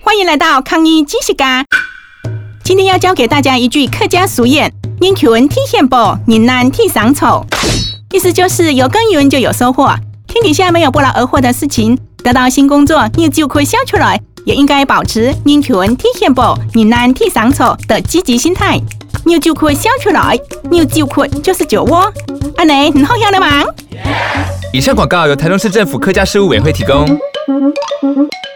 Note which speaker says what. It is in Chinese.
Speaker 1: 欢迎来到抗疫知识家。今天要教给大家一句客家俗谚：人穷体现薄，人难体伤丑。意思就是有耕耘就有收获，天底下没有不劳而获的事情。得到新工作，你就可以笑出来，也应该保持人穷体现薄，人难体伤丑的积极心态。你就可以笑出来，你就可以就是酒窝。阿内，你好样的吗？
Speaker 2: 以上广告由台中市政府客家事务委员会提供。